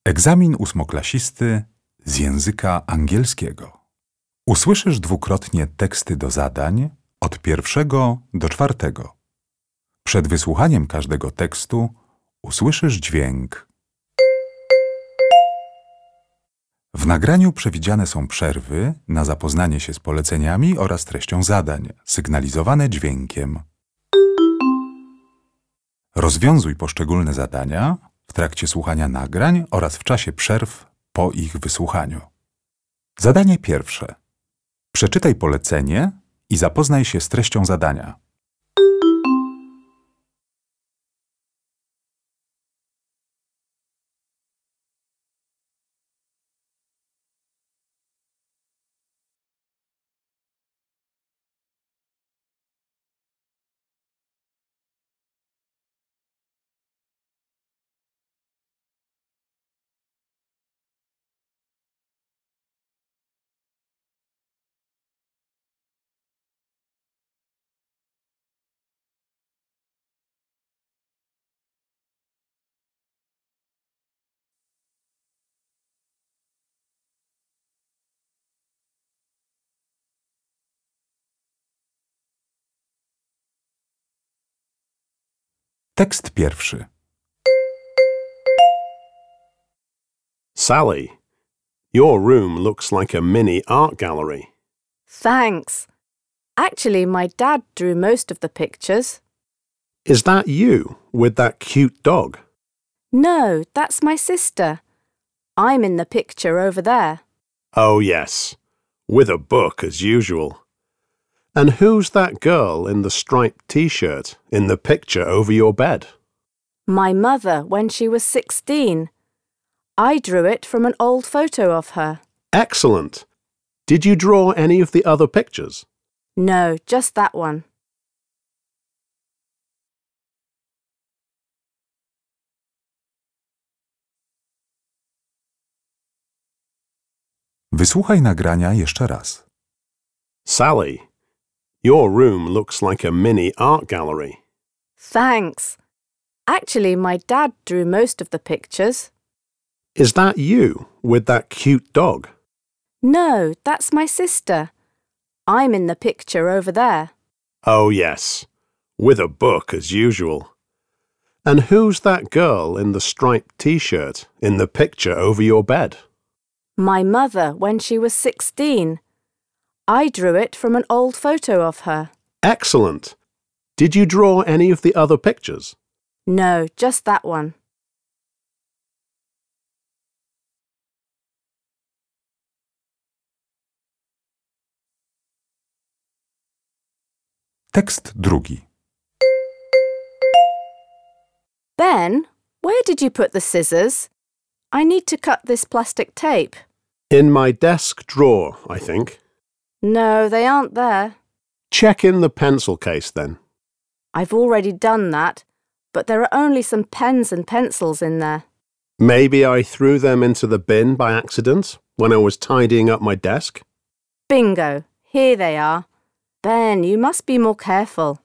Egzamin ósmoklasisty z języka angielskiego. Usłyszysz dwukrotnie teksty do zadań od 1 do 4. Przed wysłuchaniem każdego tekstu usłyszysz dźwięk. W nagraniu przewidziane są przerwy na zapoznanie się z poleceniami oraz treścią zadań, sygnalizowane dźwiękiem. Rozwiązuj poszczególne zadania w trakcie słuchania nagrań oraz w czasie przerw po ich wysłuchaniu. Zadanie pierwsze. Przeczytaj polecenie i zapoznaj się z treścią zadania. Tekst pierwszy. Sally, your room looks like a mini art gallery. Thanks. Actually, my dad drew most of the pictures. Is that you with that cute dog? No, that's my sister. I'm in the picture over there. Oh, yes, with a book as usual. And who's that girl in the striped t-shirt in the picture over your bed? My mother when she was 16. I drew it from an old photo of her. Excellent. Did you draw any of the other pictures? No, just that one. Wysłuchaj nagrania jeszcze raz. Sally, your room looks like a mini art gallery. Thanks. Actually, my dad drew most of the pictures. Is that you with that cute dog? No, that's my sister. I'm in the picture over there. Oh, yes, with a book as usual. And who's that girl in the striped t-shirt in the picture over your bed? My mother when she was 16. I drew it from an old photo of her. Excellent. Did you draw any of the other pictures? No, just that one. Tekst drugi. Ben, where did you put the scissors? I need to cut this plastic tape. In my desk drawer, I think. No, they aren't there. Check in the pencil case then. I've already done that, but there are only some pens and pencils in there. Maybe I threw them into the bin by accident when I was tidying up my desk. Bingo, here they are. Ben, you must be more careful.